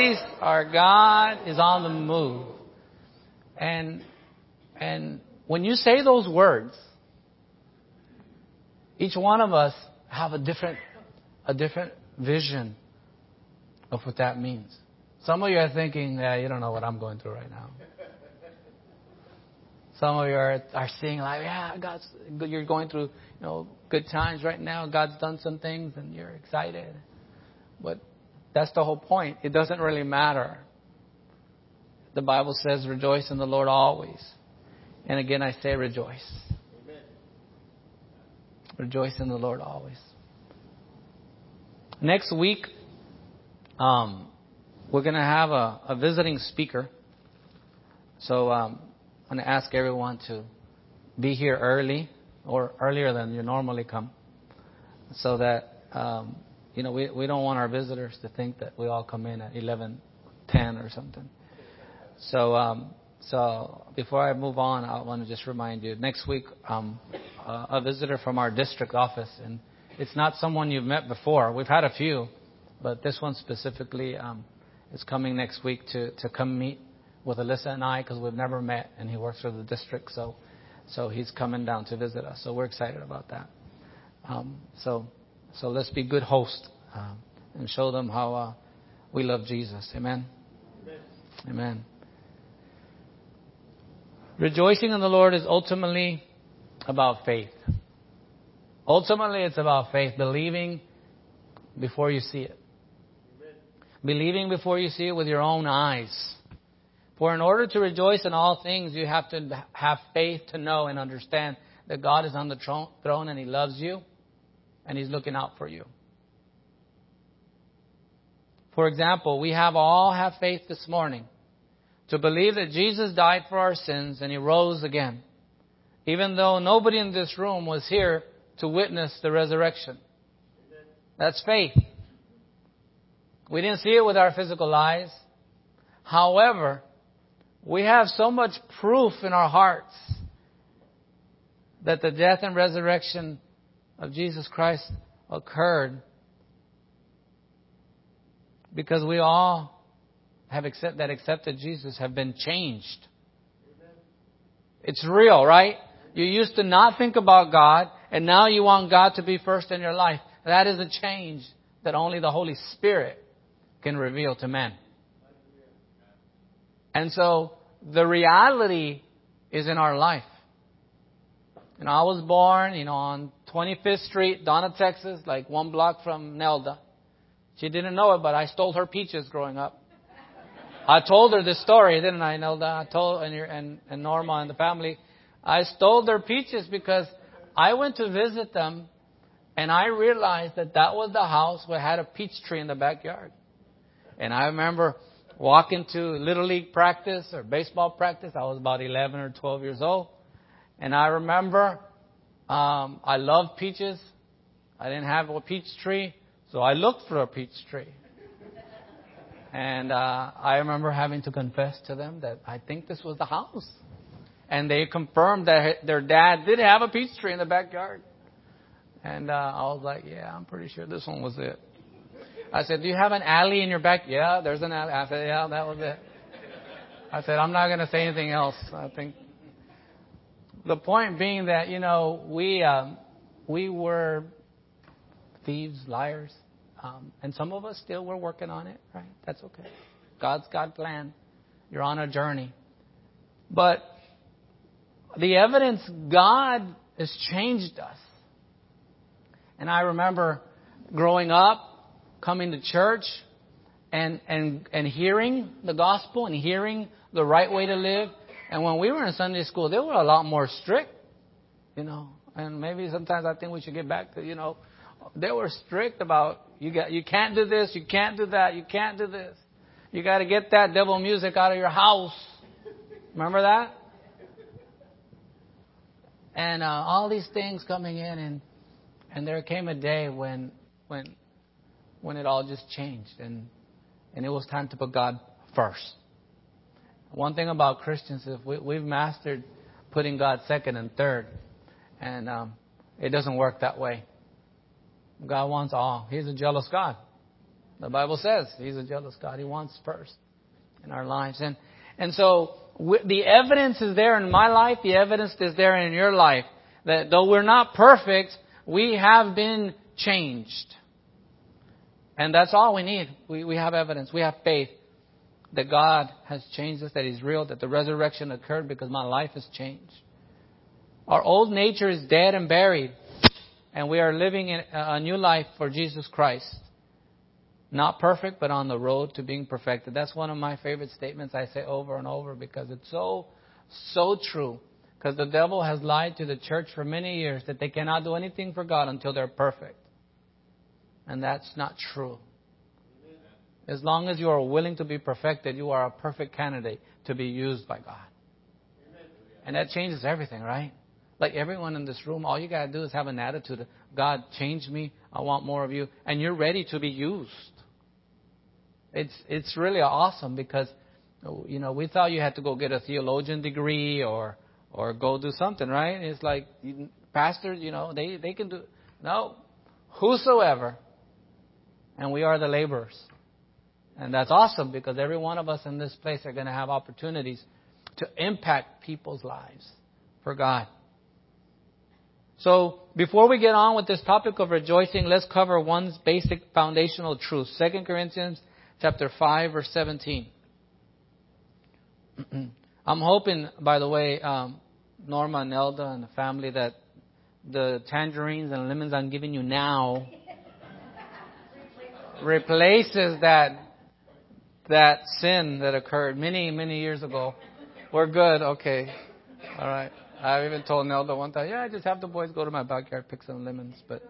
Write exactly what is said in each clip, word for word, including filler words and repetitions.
Our God is on the move. And and when you say those words, each one of us have a different a different vision of what that means. Some of you are thinking, yeah, you don't know what I'm going through right now. Some of you are, are seeing like, yeah, God's, you're going through, you know, good times right now. God's done some things and you're excited. But that's the whole point. It doesn't really matter. The Bible says, rejoice in the Lord always. And again, I say rejoice. Amen. Rejoice in the Lord always. Next week, um, we're going to have a, a visiting speaker. So um, I'm going to ask everyone to be here early or earlier than you normally come, so that um, you know we we don't want our visitors to think that we all come in at eleven ten or something. So um, so before I move on, I want to just remind you, next week um, uh, a visitor from our district office, and it's not someone you've met before. We've had a few, but this one specifically um, is coming next week to to come meet with Alyssa and I, because we've never met, and he works for the district, so so he's coming down to visit us. So we're excited about that. Um, so so let's be good hosts uh, and show them how uh, we love Jesus. Amen. Amen. Amen. Rejoicing in the Lord is ultimately about faith. Ultimately, it's about faith, believing before you see it. Amen. Believing before you see it with your own eyes. For in order to rejoice in all things, you have to have faith to know and understand that God is on the throne and He loves you and He's looking out for you. For example, we have all have faith this morning to believe that Jesus died for our sins and He rose again, even though nobody in this room was here to witness the resurrection. That's faith. We didn't see it with our physical eyes. However, we have so much proof in our hearts that the death and resurrection of Jesus Christ occurred, because we all have accept, that accepted Jesus have been changed. Amen. It's real, right? You used to not think about God, and now you want God to be first in your life. That is a change that only the Holy Spirit can reveal to men. And so the reality is in our life. You know, I was born, you know, on twenty-fifth Street, Donna, Texas, like one block from Nelda. She didn't know it, but I stole her peaches growing up. I told her this story, didn't I, Nelda? I told, and, and, and Norma and the family. I stole their peaches because I went to visit them, and I realized that that was the house where had a peach tree in the backyard. And I remember walking to Little League practice or baseball practice. I was about eleven or twelve years old. And I remember um, I loved peaches. I didn't have a peach tree, so I looked for a peach tree. And uh, I remember having to confess to them that I think this was the house. And they confirmed that their dad did have a peach tree in the backyard. And uh, I was like, yeah, I'm pretty sure this one was it. I said, do you have an alley in your back? Yeah, there's an alley. I said, yeah, that was it. I said, I'm not going to say anything else. I think the point being that, you know, we um, we were thieves, liars. Um, and some of us still were working on it, right? That's okay. God's got a plan. You're on a journey. But the evidence, God has changed us. And I remember growing up, coming to church and, and, and hearing the gospel and hearing the right way to live. And when we were in Sunday school, they were a lot more strict, you know. And maybe sometimes I think we should get back to, you know, they were strict about you got you can't do this, you can't do that, you can't do this. You got to get that devil music out of your house. Remember that? And uh, all these things coming in, and and there came a day when when when it all just changed, and and it was time to put God first. One thing about Christians is we, we've mastered putting God second and third, and um, it doesn't work that way. God wants all. He's a jealous God. The Bible says He's a jealous God. He wants first in our lives. And, and so w- the evidence is there in my life. The evidence is there in your life. That though we're not perfect, we have been changed. And that's all we need. We, we have evidence. We have faith that God has changed us, that He's real, that the resurrection occurred because my life has changed. Our old nature is dead and buried, and we are living in a new life for Jesus Christ. Not perfect, but on the road to being perfected. That's one of my favorite statements I say over and over because it's so, so true. Because the devil has lied to the church for many years that they cannot do anything for God until they're perfect. And that's not true. As long as you are willing to be perfected, you are a perfect candidate to be used by God. And that changes everything, right? Like everyone in this room, all you got to do is have an attitude of, God, change me. I want more of you. And you're ready to be used. It's it's really awesome because, you know, we thought you had to go get a theologian degree or or go do something, right? It's like, pastors, you know, they, they can do. No. Whosoever. And we are the laborers. And that's awesome because every one of us in this place are going to have opportunities to impact people's lives for God. So before we get on with this topic of rejoicing, let's cover one basic foundational truth. Second Corinthians chapter five, verse seventeen. I'm hoping, by the way, um, Norma and Elda and the family, that the tangerines and lemons I'm giving you now replaces that that sin that occurred many, many years ago. We're good. Okay. All right. I've even told Nelda one time, yeah, I just have the boys go to my backyard, pick some lemons. But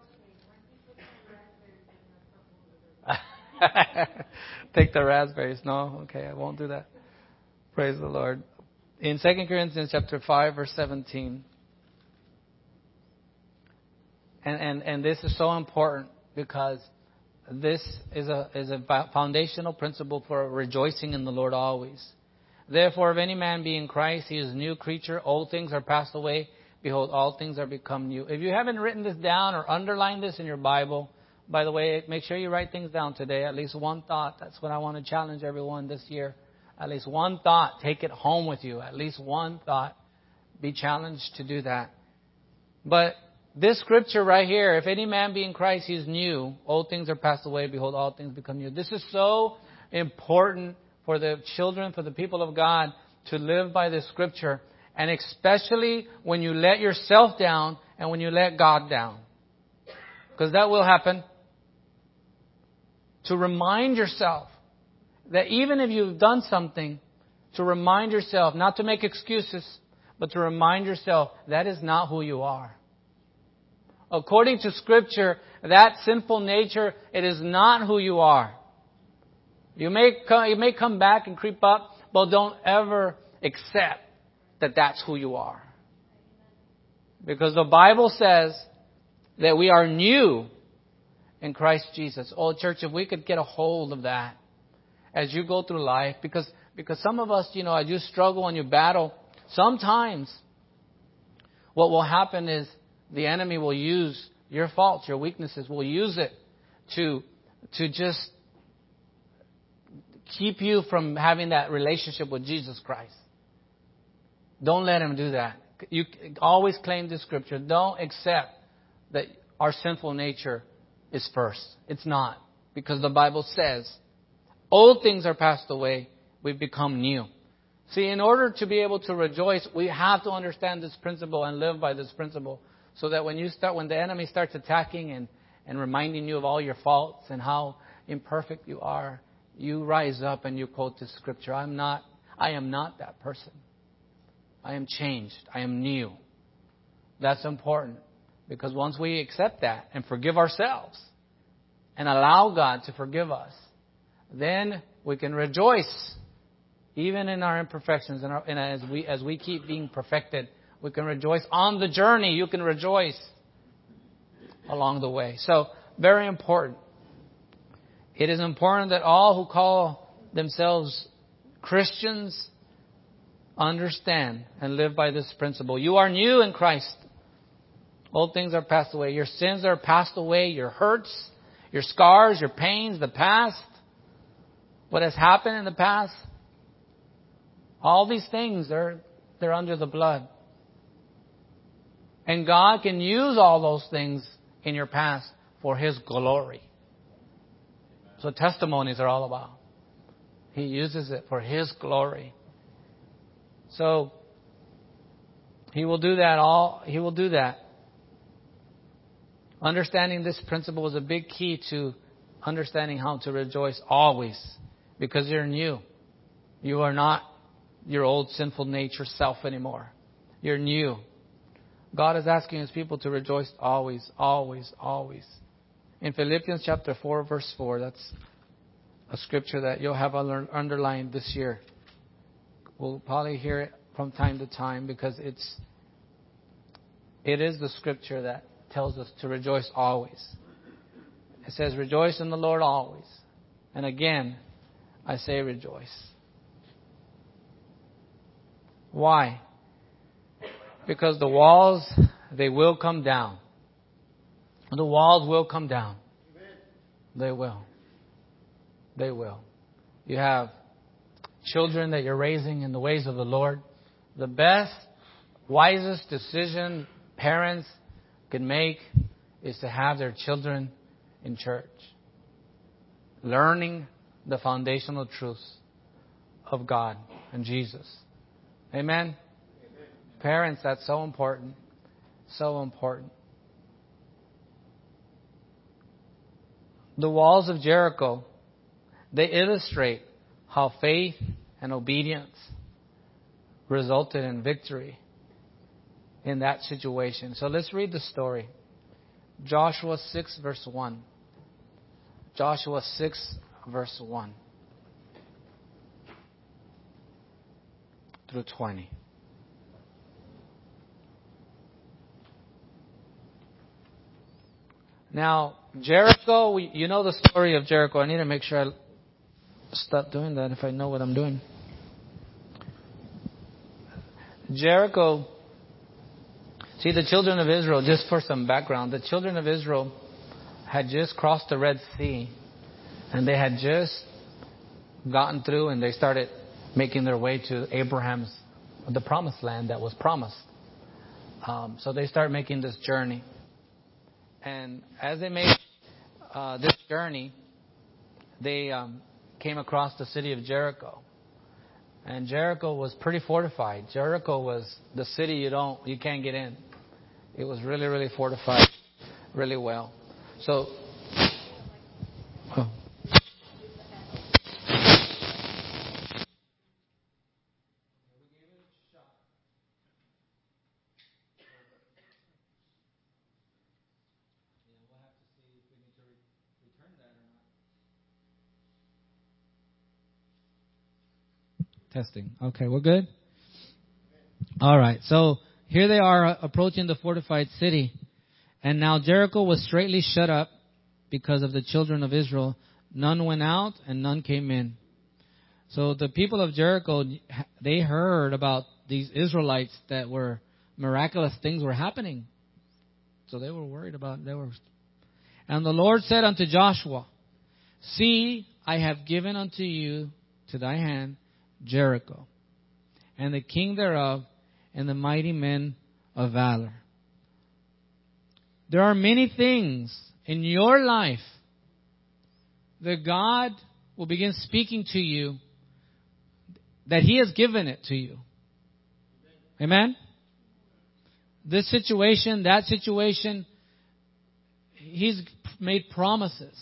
take the raspberries. No, okay, I won't do that. Praise the Lord. In Second Corinthians chapter five, verse seventeen. And, and, and this is so important because this is a, is a foundational principle for rejoicing in the Lord always. Therefore, if any man be in Christ, he is a new creature. Old things are passed away. Behold, all things are become new. If you haven't written this down or underlined this in your Bible, by the way, make sure you write things down today. At least one thought. That's what I want to challenge everyone this year. At least one thought. Take it home with you. At least one thought. Be challenged to do that. But this scripture right here, if any man be in Christ, he is new. Old things are passed away. Behold, all things become new. This is so important for the children, for the people of God to live by this scripture. And especially when you let yourself down and when you let God down. Because that will happen. To remind yourself that even if you've done something, to remind yourself, not to make excuses, but to remind yourself that is not who you are. According to Scripture, that sinful nature, it is not who you are. You may come, you may come back and creep up, but don't ever accept that that's who you are. Because the Bible says that we are new in Christ Jesus. Oh, church, if we could get a hold of that as you go through life, because because some of us, you know, as you struggle and you battle, sometimes what will happen is the enemy will use your faults, your weaknesses, will use it to to just keep you from having that relationship with Jesus Christ. Don't let him do that. You always claim the scripture. Don't accept that our sinful nature is first. It's not. Because the Bible says, old things are passed away, we've become new. See, in order to be able to rejoice, we have to understand this principle and live by this principle. So that when you start, when the enemy starts attacking and, and reminding you of all your faults and how imperfect you are, you rise up and you quote this scripture. I'm not, I am not that person. I am changed. I am new. That's important. Because once we accept that and forgive ourselves and allow God to forgive us, then we can rejoice even in our imperfections. And, our, and as we as we keep being perfected, we can rejoice on the journey. You can rejoice along the way. So, very important. It is important that all who call themselves Christians understand and live by this principle. You are new in Christ. Old things are passed away. Your sins are passed away. Your hurts, your scars, your pains, the past, what has happened in the past. All these things, they're, they're under the blood. And God can use all those things in your past for His glory. So testimonies are all about. He uses it for His glory. So He will do that all. He will do that. Understanding this principle is a big key to understanding how to rejoice always. Because you're new. You are not your old sinful nature self anymore. You're new. God is asking His people to rejoice always, always, always. In Philippians chapter four, verse four, that's a scripture that you'll have underlined this year. We'll probably hear it from time to time because it's it is the scripture that tells us to rejoice always. It says, rejoice in the Lord always. And again, I say rejoice. Why? Because the walls, they will come down. The walls will come down. They will. They will. You have children that you're raising in the ways of the Lord. The best, wisest decision parents can make is to have their children in church. Learning the foundational truths of God and Jesus. Amen? Amen. Parents, that's so important. So important. The walls of Jericho, they illustrate how faith and obedience resulted in victory in that situation. So let's read the story. Joshua six, verse one. Joshua six, verse one through twenty. Now, Jericho, we, you know the story of Jericho. I need to make sure I stop doing that if I know what I'm doing. Jericho, see, the children of Israel, just for some background, the children of Israel had just crossed the Red Sea and they had just gotten through and they started making their way to Abraham's, the promised land that was promised. Um, so they started making this journey. And as they made uh, this journey, they um, came across the city of Jericho. And Jericho was pretty fortified. Jericho was the city you don't, you can't get in. It was really, really fortified, really well. So, oh. Testing. Okay, we're good? All right. So here they are approaching the fortified city. And now Jericho was straightly shut up because of the children of Israel. None went out and none came in. So the people of Jericho, they heard about these Israelites that were miraculous things were happening. So they were worried about they were. And the Lord said unto Joshua, see, I have given unto you to thy hand Jericho, and the king thereof, and the mighty men of valor. There are many things in your life that God will begin speaking to you, that He has given it to you. Amen? This situation, that situation, He's made promises.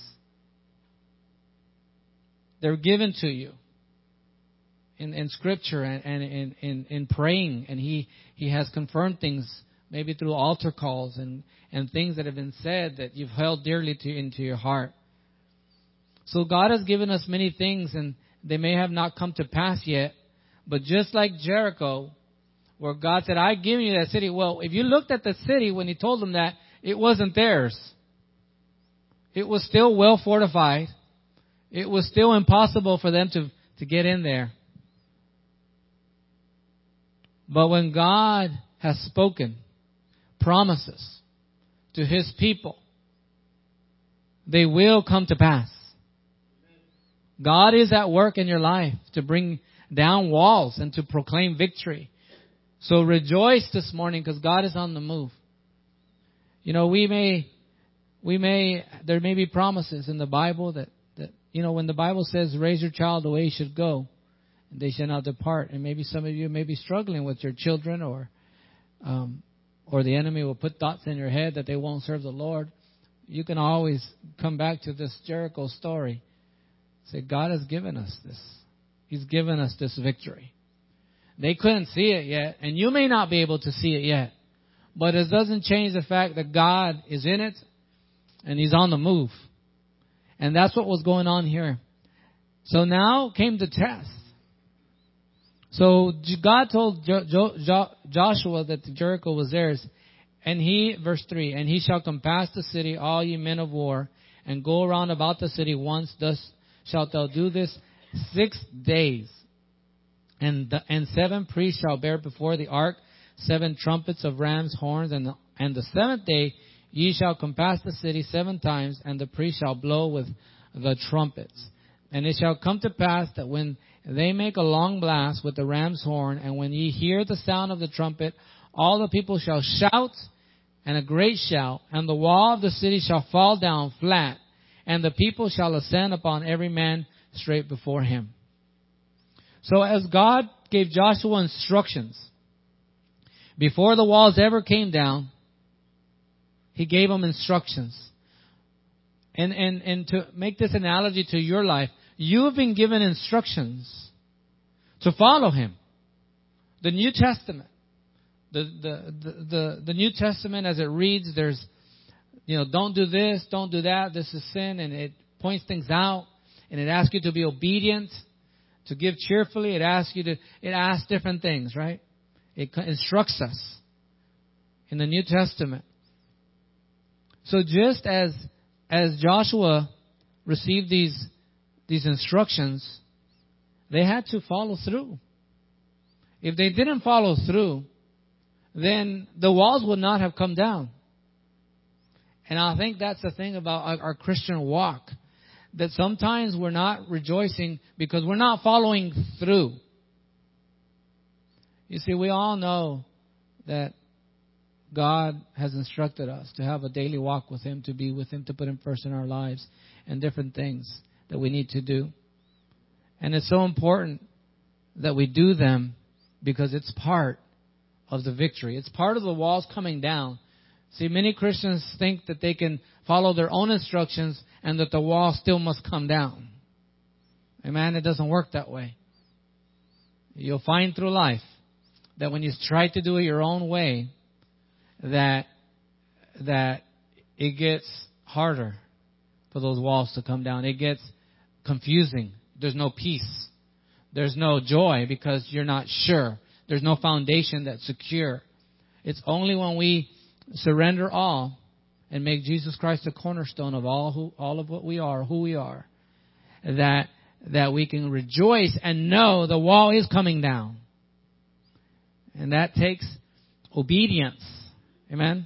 They're given to you. In, in Scripture and, and in, in, in praying, and he, he has confirmed things maybe through altar calls and, and things that have been said that you've held dearly to into your heart. So God has given us many things, and they may have not come to pass yet, but just like Jericho, where God said, I've given you that city. Well, if you looked at the city when He told them that, it wasn't theirs. It was still well fortified. It was still impossible for them to, to get in there. But when God has spoken promises to His people, they will come to pass. God is at work in your life to bring down walls and to proclaim victory. So rejoice this morning because God is on the move. You know, we may, we may, there may be promises in the Bible that, that, you know, when the Bible says, raise your child the way he should go, and they shall not depart. And maybe some of you may be struggling with your children, or, um, or the enemy will put thoughts in your head that they won't serve the Lord. You can always come back to this Jericho story. Say, God has given us this. He's given us this victory. They couldn't see it yet, and you may not be able to see it yet. But it doesn't change the fact that God is in it, and He's on the move. And that's what was going on here. So now came the test. So God told jo- jo- jo- Joshua that Jericho was theirs. And he, verse three, and he shall compass the city, all ye men of war, and go around about the city once. Thus shalt thou do this six days. And the, and seven priests shall bear before the ark seven trumpets of ram's horns. And the, and the seventh day ye shall compass the city seven times, and the priests shall blow with the trumpets. And it shall come to pass that when they make a long blast with the ram's horn, and when ye hear the sound of the trumpet, all the people shall shout, and a great shout, and the wall of the city shall fall down flat, and the people shall ascend upon every man straight before him. So as God gave Joshua instructions, before the walls ever came down, He gave them instructions. And, and, and to make this analogy to your life, you have been given instructions to follow Him. The New Testament. The, the, the, the, the New Testament, as it reads, there's, you know, don't do this, don't do that, this is sin, and it points things out, and it asks you to be obedient, to give cheerfully. It asks you to, it asks different things, right? It instructs us in the New Testament. So just as, as Joshua received these, these instructions, they had to follow through. If they didn't follow through, then the walls would not have come down. And I think that's the thing about our, our Christian walk, that sometimes we're not rejoicing because we're not following through. You see, we all know that God has instructed us to have a daily walk with Him, to be with Him, to put Him first in our lives, and different things that we need to do. And it's so important that we do them because it's part of the victory. It's part of the walls coming down. See, many Christians think that they can follow their own instructions and that the wall still must come down. Amen? It doesn't work that way. You'll find through life that when you try to do it your own way, that that it gets harder for those walls to come down. It gets confusing. There's no peace. There's no joy because you're not sure. There's no foundation that's secure. It's only when we surrender all and make Jesus Christ the cornerstone of all who all of what we are, who we are, that that we can rejoice and know the wall is coming down. And that takes obedience. Amen?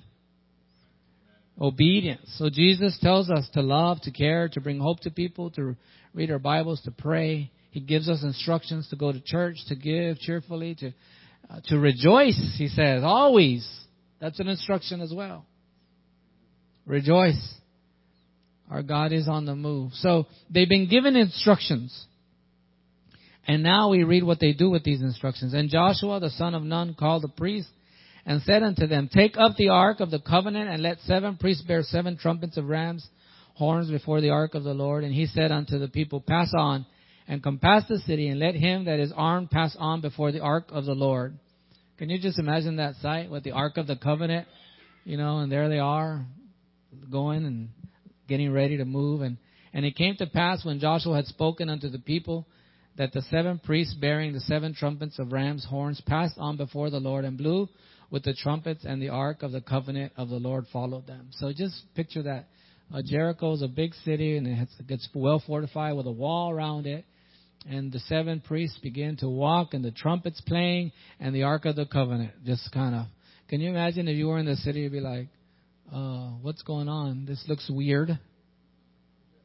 Obedience. So Jesus tells us to love, to care, to bring hope to people, to read our Bibles, to pray. He gives us instructions to go to church, to give cheerfully, to uh, to rejoice, He says, always. That's an instruction as well. Rejoice. Our God is on the move. So they've been given instructions. And now we read what they do with these instructions. And Joshua, the son of Nun, called the priests and said unto them, take up the ark of the covenant, and let seven priests bear seven trumpets of rams' horns before the ark of the Lord. And he said unto the people, pass on, and compass the city, and let him that is armed pass on before the ark of the Lord. Can you just imagine that sight with the ark of the covenant? You know, and there they are, going and getting ready to move. And, and it came to pass when Joshua had spoken unto the people, that the seven priests bearing the seven trumpets of ram's horns passed on before the Lord and blew with the trumpets, and the ark of the covenant of the Lord followed them. So just picture that. Uh, Jericho is a big city, and it has, it gets well fortified with a wall around it. And the seven priests begin to walk, and the trumpets playing, and the ark of the covenant just kind of. Can you imagine if you were in the city, you'd be like, uh, what's going on? This looks weird.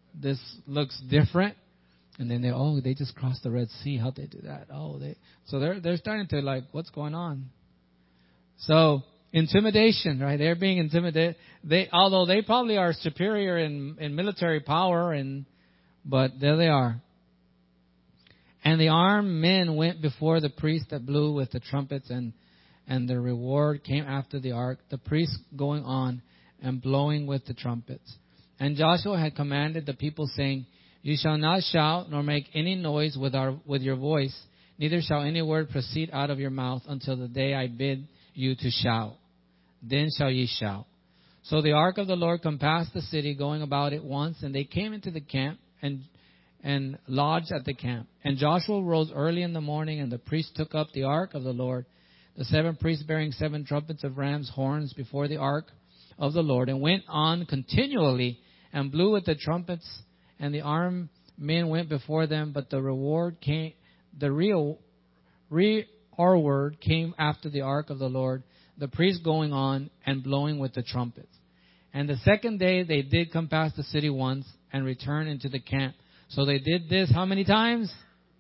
this looks different. And then they, oh, they just crossed the Red Sea. How'd they do that? Oh, they, so they're, they're starting to like, what's going on? So, intimidation, right? They're being intimidated. They, although they probably are superior in, in military power, and, but there they are. And the armed men went before the priest that blew with the trumpets, and, and the reward came after the ark, the priest going on and blowing with the trumpets. And Joshua had commanded the people, saying, you shall not shout nor make any noise with our with your voice, neither shall any word proceed out of your mouth until the day I bid you to shout. Then shall ye shout. So the ark of the Lord compassed the city, going about it once, and they came into the camp and and lodged at the camp. And Joshua rose early in the morning, and the priests took up the ark of the Lord, the seven priests bearing seven trumpets of ram's horns before the ark of the Lord, and went on continually and blew with the trumpets. And the armed men went before them, but the reward came, the real, reward came after the ark of the Lord, the priests going on and blowing with the trumpets. And the second day they did compass the city once and return into the camp. So they did this how many times?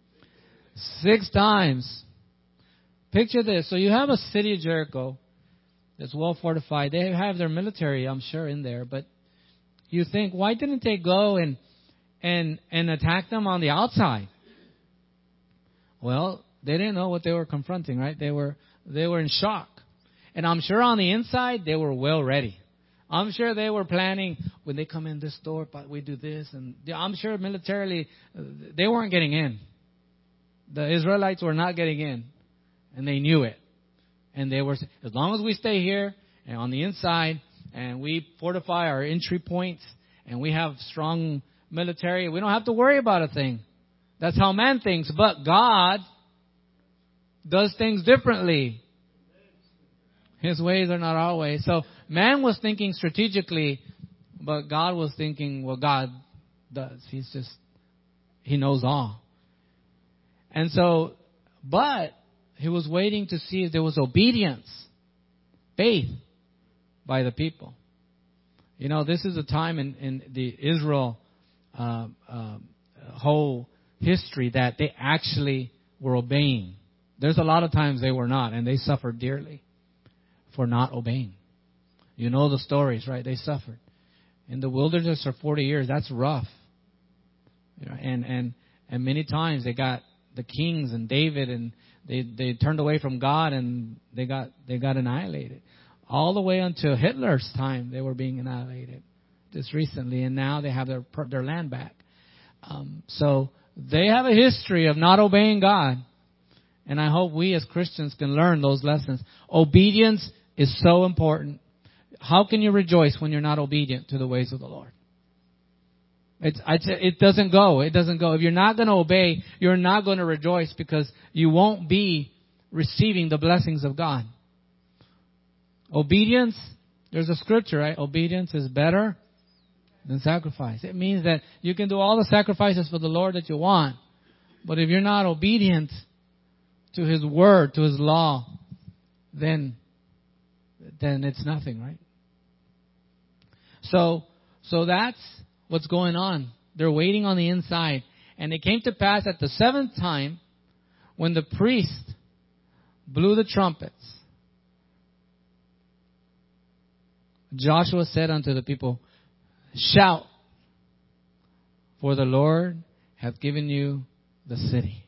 Six times. Picture this. So you have a city of Jericho that's well fortified. They have their military, I'm sure, in there. But you think, why didn't they go and and and attack them on the outside? Well, they didn't know what they were confronting, right? They were they were in shock. And I'm sure on the inside, they were well ready. I'm sure they were planning, when they come in this door, but we do this. And I'm sure militarily, they weren't getting in. The Israelites were not getting in. And they knew it. And they were, as long as we stay here and on the inside, and we fortify our entry points, and we have strong military, we don't have to worry about a thing. That's how man thinks. But God does things differently. His ways are not our ways. So man was thinking strategically, but God was thinking, well, God does. He's just, He knows all. And so, but He was waiting to see if there was obedience, faith by the people. You know, this is a time in, in the Israel uh, uh, whole history that they actually were obeying. There's a lot of times they were not, and they suffered dearly for not obeying. You know the stories, right? They suffered in the wilderness for forty years. That's rough. You know, and and and many times they got the kings and David, and they they turned away from God, and they got they got annihilated. All the way until Hitler's time, they were being annihilated just recently, and now they have their their land back. Um, so they have a history of not obeying God, and I hope we as Christians can learn those lessons. Obedience is so important. How can you rejoice when you're not obedient to the ways of the Lord? It's, it doesn't go. It doesn't go. If you're not going to obey, you're not going to rejoice, because you won't be receiving the blessings of God. Obedience, there's a scripture, right? Obedience is better than sacrifice. It means that you can do all the sacrifices for the Lord that you want, but if you're not obedient to His word, to His law, then then it's nothing, right? So, so that's what's going on. They're waiting on the inside. And it came to pass at the seventh time, when the priest blew the trumpets, Joshua said unto the people, shout, for the Lord hath given you the city.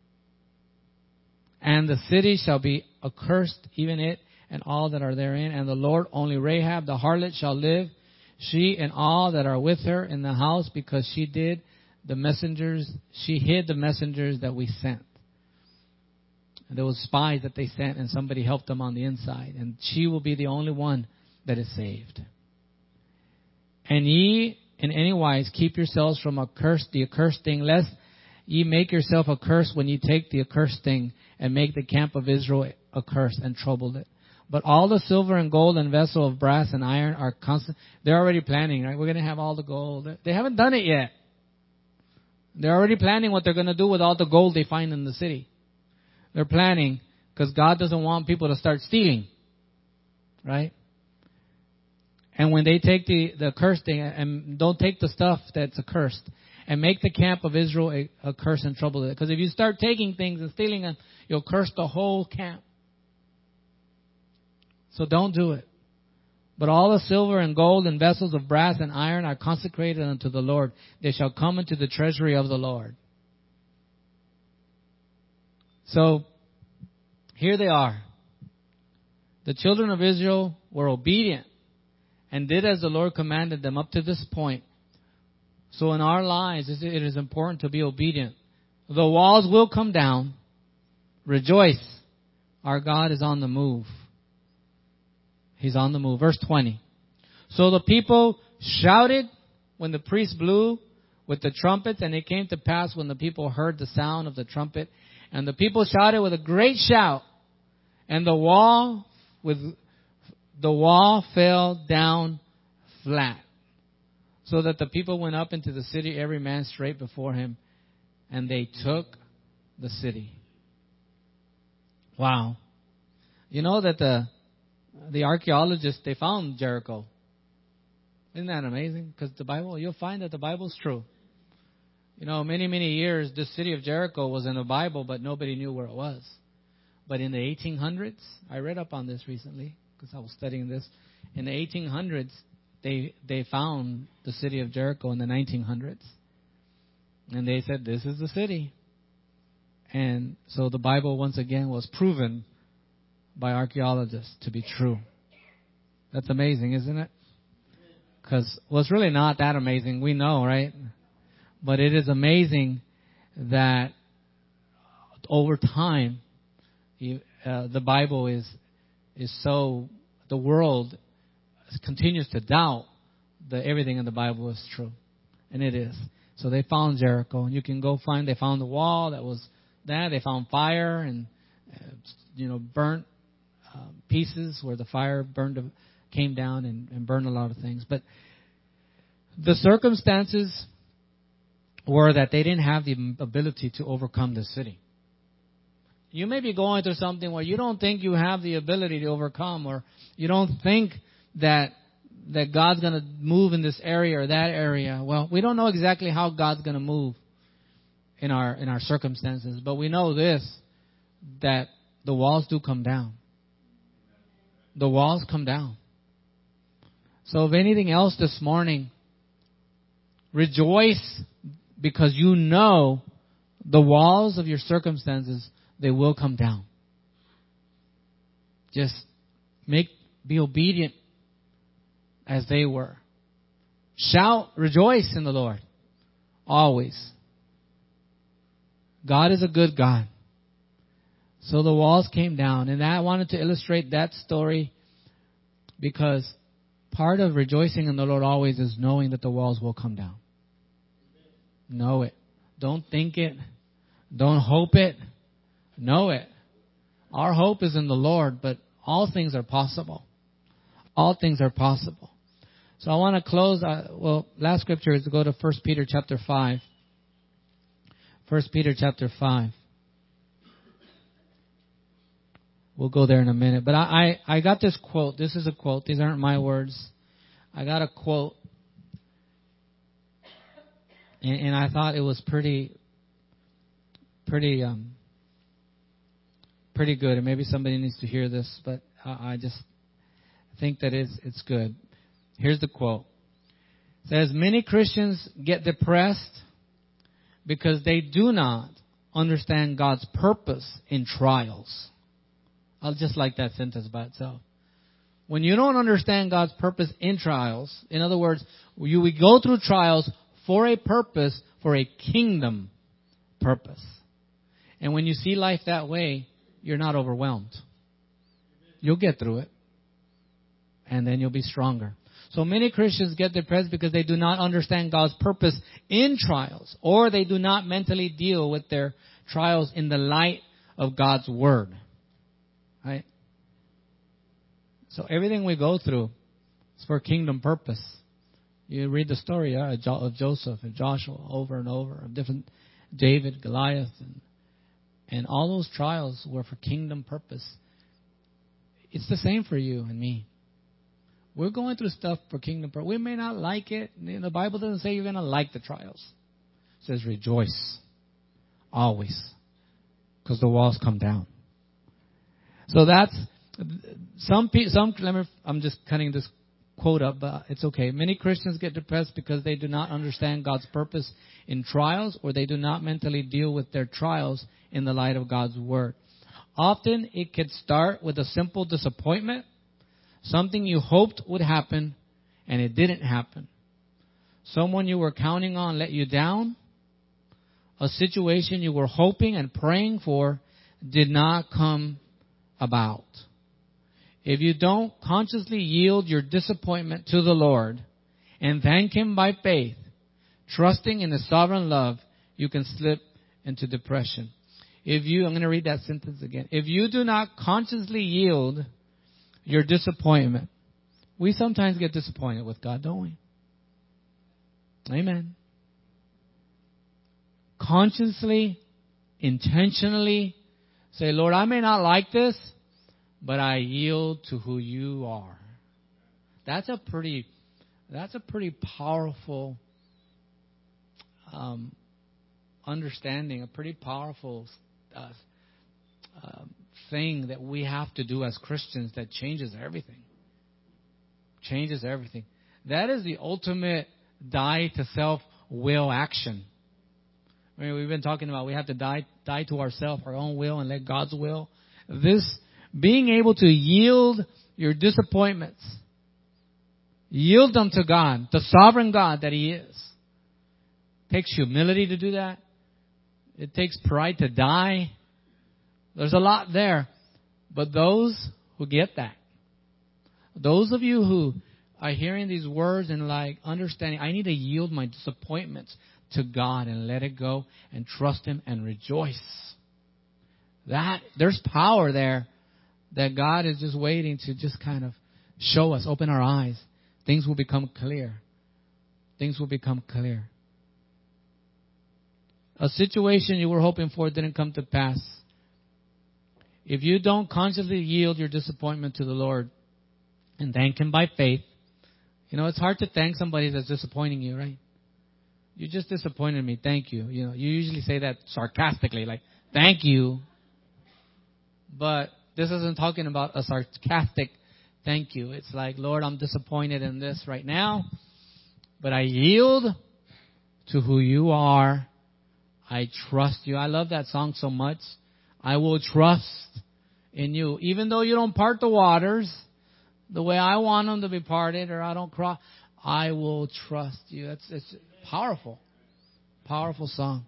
And the city shall be accursed, even it and all that are therein. And the Lord, only Rahab the harlot shall live, she and all that are with her in the house, because she did the messengers, she hid the messengers that we sent. And there was spies that they sent, and somebody helped them on the inside. And she will be the only one that is saved. And ye in any wise keep yourselves from accursed, the accursed thing, lest ye make yourself accursed when ye take the accursed thing, and make the camp of Israel accursed and trouble it. But all the silver and gold and vessel of brass and iron are constant. They're already planning, right? We're going to have all the gold. They haven't done it yet. They're already planning what they're going to do with all the gold they find in the city. They're planning because God doesn't want people to start stealing, right? And when they take the, the cursed thing, and don't take the stuff that's accursed, and make the camp of Israel a, a curse and trouble. Because if you start taking things and stealing them, you'll curse the whole camp. So don't do it. But all the silver and gold and vessels of brass and iron are consecrated unto the Lord. They shall come into the treasury of the Lord. So, here they are. The children of Israel were obedient and did as the Lord commanded them up to this point. So in our lives, it is important to be obedient. The walls will come down. Rejoice. Our God is on the move. He's on the move. Verse twenty. So the people shouted when the priest blew with the trumpets, and it came to pass when the people heard the sound of the trumpet, and the people shouted with a great shout, and the wall with the wall fell down flat, so that the people went up into the city, every man straight before him, and they took the city. Wow. You know that the the archaeologists, they found Jericho. Isn't that amazing? Because the Bible, you'll find that the Bible's true. You know, many, many years, this city of Jericho was in the Bible, but nobody knew where it was. But in the eighteen hundreds, I read up on this recently because I was studying this. In the eighteen hundreds, they they found the city of Jericho in the nineteen hundreds. And they said, this is the city. And so the Bible, once again, was proven by archaeologists to be true. That's amazing, isn't it? Because, well, it's really not that amazing. We know, right? But it is amazing that over time, you, uh, the Bible is is so, the world continues to doubt that everything in the Bible is true. And it is. So they found Jericho. And you can go find, they found the wall that was there. They found fire and, uh, you know, burnt uh, pieces where the fire burned, came down and, and burned a lot of things. But the circumstances were that they didn't have the ability to overcome the city. You may be going through something where you don't think you have the ability to overcome, or you don't think that that God's going to move in this area or that area. Well, we don't know exactly how God's going to move in our in our circumstances, but we know this, that the walls do come down. The walls come down. So if anything else this morning, rejoice because you know the walls of your circumstances, they will come down. Just make, be obedient as they were. Shout, rejoice in the Lord. Always. God is a good God. So the walls came down. And I wanted to illustrate that story because part of rejoicing in the Lord always is knowing that the walls will come down. Know it. Don't think it. Don't hope it. Know it. Our hope is in the Lord, but all things are possible. All things are possible. So I want to close. Uh, well, last scripture is to go to First Peter chapter five. First Peter chapter five. We'll go there in a minute. But I, I, I got this quote. This is a quote. These aren't my words. I got a quote. And, and I thought it was pretty, pretty, um, pretty good. And maybe somebody needs to hear this, but I, I just think that it's, it's good. Here's the quote. It says, many Christians get depressed because they do not understand God's purpose in trials. I'll just like that sentence by itself. When you don't understand God's purpose in trials, in other words, you we go through trials for a purpose, for a kingdom purpose. And when you see life that way, you're not overwhelmed. You'll get through it. And then you'll be stronger. So many Christians get depressed because they do not understand God's purpose in trials, or they do not mentally deal with their trials in the light of God's Word. Right? So everything we go through is for kingdom purpose. You read the story uh, of Joseph and Joshua over and over, of different David, Goliath, and, and all those trials were for kingdom purpose. It's the same for you and me. We're going through stuff for kingdom purpose. We may not like it. The Bible doesn't say you're going to like the trials. It says rejoice. Always. Because the walls come down. So that's, some people, some, let me, I'm just cutting this quote up, but it's okay. Many Christians get depressed because they do not understand God's purpose in trials, or they do not mentally deal with their trials in the light of God's Word. Often it could start with a simple disappointment, something you hoped would happen and it didn't happen. Someone you were counting on let you down. A situation you were hoping and praying for did not come about. If you don't consciously yield your disappointment to the Lord and thank Him by faith, trusting in His sovereign love, you can slip into depression. If you, I'm going to read that sentence again. If you do not consciously yield your disappointment, we sometimes get disappointed with God, don't we? Amen. Consciously, intentionally say, Lord, I may not like this, but I yield to who you are. That's a pretty, that's a pretty powerful um, understanding, a pretty powerful uh, uh, thing that we have to do as Christians that changes everything. Changes everything. That is the ultimate die to self-will action. I mean, we've been talking about we have to die, die to ourselves, our own will, and let God's will. This, being able to yield your disappointments, yield them to God, the sovereign God that He is. It takes humility to do that. It takes pride to die. There's a lot there. But those who get that, those of you who are hearing these words and like understanding, I need to yield my disappointments to God and let it go and trust Him and rejoice. That, there's power there that God is just waiting to just kind of show us, open our eyes. Things will become clear. Things will become clear. A situation you were hoping for didn't come to pass. If you don't consciously yield your disappointment to the Lord and thank Him by faith, you know, it's hard to thank somebody that's disappointing you, right? You just disappointed me. Thank you. You know, you usually say that sarcastically, like, thank you. But this isn't talking about a sarcastic thank you. It's like, Lord, I'm disappointed in this right now, but I yield to who you are. I trust you. I love that song so much. I will trust in you. Even though you don't part the waters the way I want them to be parted, or I don't cross, I will trust you. It's, it's powerful. Powerful song.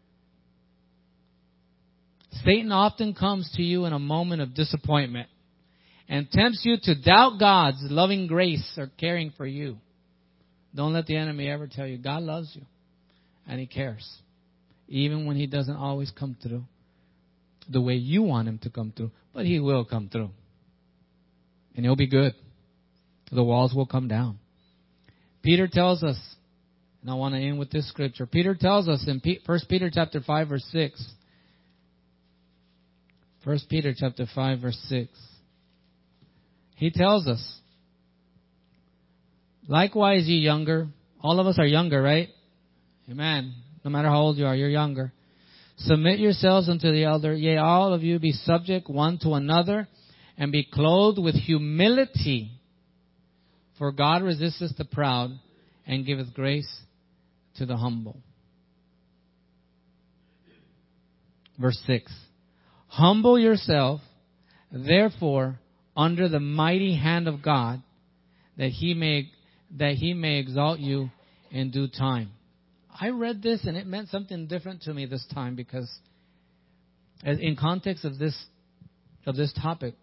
Satan often comes to you in a moment of disappointment and tempts you to doubt God's loving grace or caring for you. Don't let the enemy ever tell you God loves you and He cares, even when He doesn't always come through the way you want Him to come through. But He will come through. And He'll be good. The walls will come down. Peter tells us, and I want to end with this scripture. Peter tells us in First Peter chapter five, verse six. First Peter chapter five, verse six. He tells us, likewise, ye younger. All of us are younger, right? Amen. No matter how old you are, you're younger. Submit yourselves unto the elder. Yea, all of you be subject one to another, and be clothed with humility. For God resisteth the proud, and giveth grace to the humble. Verse six. Humble yourself, therefore, under the mighty hand of God, that He may that He may exalt you in due time. I read this and it meant something different to me this time, because as in context of this of this topic,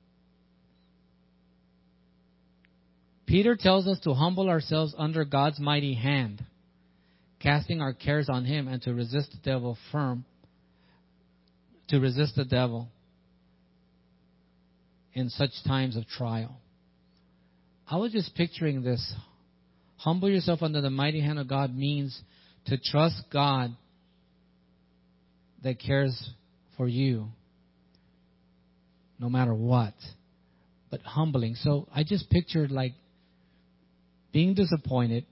Peter tells us to humble ourselves under God's mighty hand, casting our cares on Him, and to resist the devil firm, to resist the devil in such times of trial. I was just picturing this. Humble yourself under the mighty hand of God means to trust God that cares for you no matter what. But humbling. So I just pictured like being disappointed,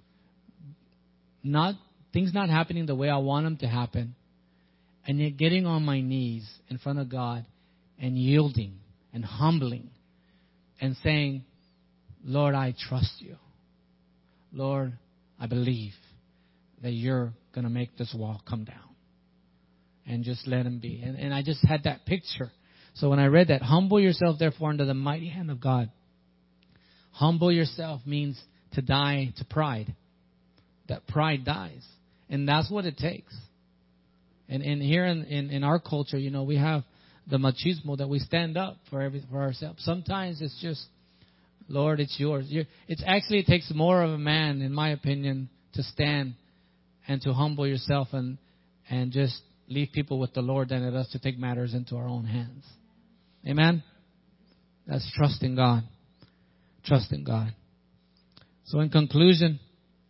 not things not happening the way I want them to happen, and yet getting on my knees in front of God and yielding and humbling and saying, Lord, I trust you. Lord, I believe that you're going to make this wall come down. And just let him be. And, and I just had that picture. So when I read that, humble yourself therefore under the mighty hand of God. Humble yourself means to die to pride. That pride dies. And that's what it takes. And, and here in, in, in our culture, you know, we have the machismo that we stand up for every, for ourselves. Sometimes it's just, Lord, it's yours. You're, it's actually, it takes more of a man, in my opinion, to stand and to humble yourself and, and just leave people with the Lord than it does to take matters into our own hands. Amen? That's trusting God. Trusting God. So in conclusion,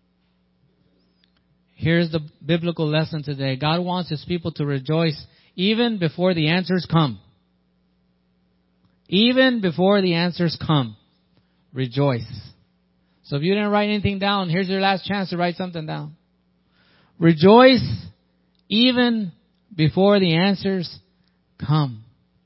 here's the biblical lesson today. God wants His people to rejoice even before the answers come. Even before the answers come. Rejoice. So if you didn't write anything down, here's your last chance to write something down. Rejoice even before the answers come.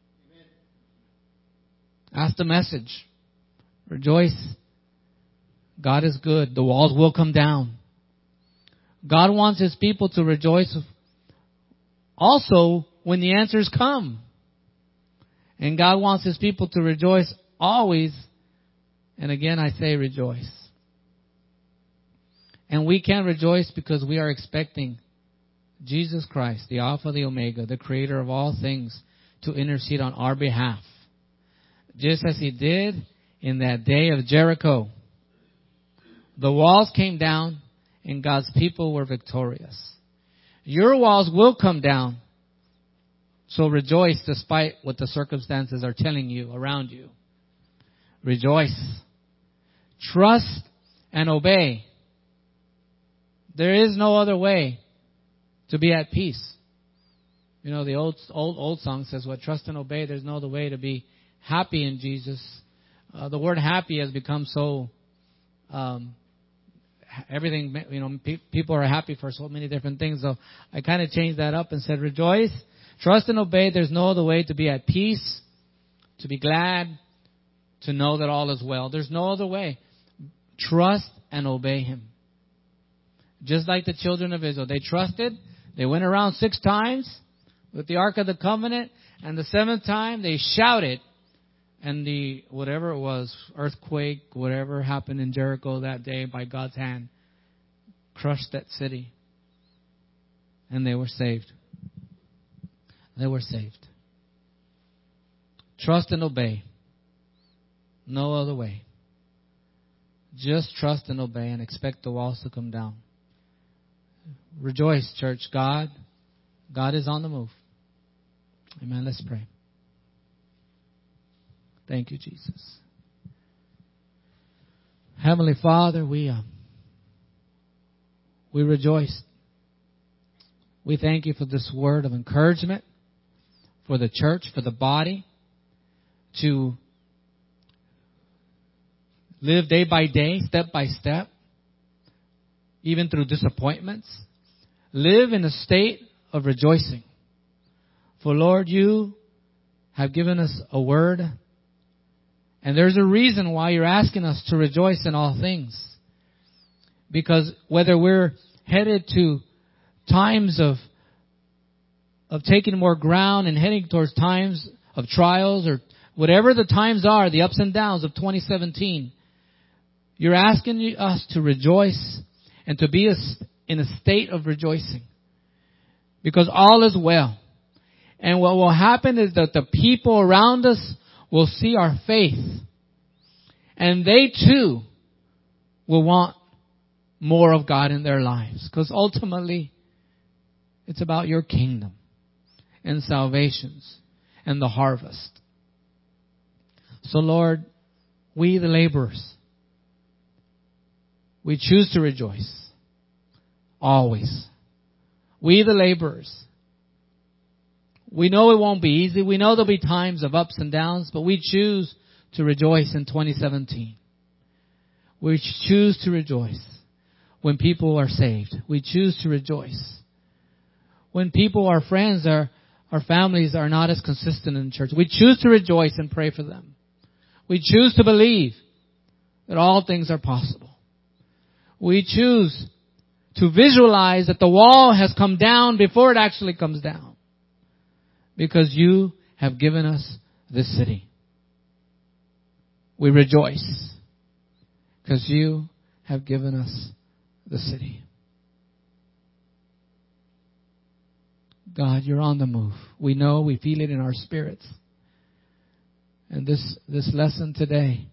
That's the message. Rejoice. God is good. The walls will come down. God wants His people to rejoice also when the answers come. And God wants His people to rejoice always. And again, I say rejoice. And we can rejoice because we are expecting Jesus Christ, the Alpha, the Omega, the Creator of all things, to intercede on our behalf. Just as He did in that day of Jericho. The walls came down and God's people were victorious. Your walls will come down. So rejoice despite what the circumstances are telling you around you. Rejoice. Trust and obey. There is no other way to be at peace. You know, the old old old song says, "What trust and obey, there's no other way to be happy in Jesus." Uh, the word happy has become so, um, everything, you know, pe- people are happy for so many different things. So I kind of changed that up and said, rejoice, trust and obey. There's no other way to be at peace, to be glad, to know that all is well. There's no other way. Trust and obey Him. Just like the children of Israel. They trusted. They went around six times with the Ark of the Covenant. And the seventh time they shouted. And the, whatever it was, earthquake, whatever happened in Jericho that day by God's hand, crushed that city. And they were saved. They were saved. Trust and obey. No other way. Just trust and obey and expect the walls to come down. Rejoice, church. God, God is on the move. Amen. Let's pray. Thank you, Jesus. Heavenly Father, we uh, we rejoice. We thank you for this word of encouragement for the church, for the body, to live day by day, step by step, even through disappointments. Live in a state of rejoicing. For Lord, you have given us a word. And there's a reason why you're asking us to rejoice in all things. Because whether we're headed to times of of taking more ground and heading towards times of trials or whatever the times are, the ups and downs of twenty seventeen, you're asking us to rejoice and to be in a state of rejoicing. Because all is well. And what will happen is that the people around us will see our faith. And they too will want more of God in their lives. Because ultimately, it's about your kingdom and salvations and the harvest. So Lord, we the laborers, we choose to rejoice. Always. We the laborers. We know it won't be easy. We know there'll be times of ups and downs, but we choose to rejoice in twenty seventeen. We choose to rejoice when people are saved. We choose to rejoice when people, our friends, our, our families are not as consistent in church. We choose to rejoice and pray for them. We choose to believe that all things are possible. We choose to visualize that the wall has come down before it actually comes down. Because you have given us this city. We rejoice because you have given us the city. God, you're on the move. We know, we feel it in our spirits. And this, this lesson today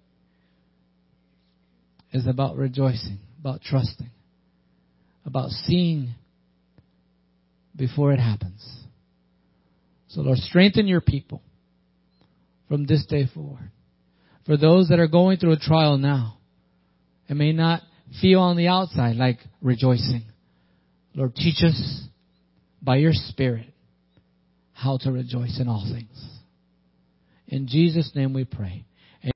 is about rejoicing, about trusting, about seeing before it happens. So Lord, strengthen your people from this day forward. For those that are going through a trial now and may not feel on the outside like rejoicing, Lord, teach us by your Spirit how to rejoice in all things. In Jesus' name we pray.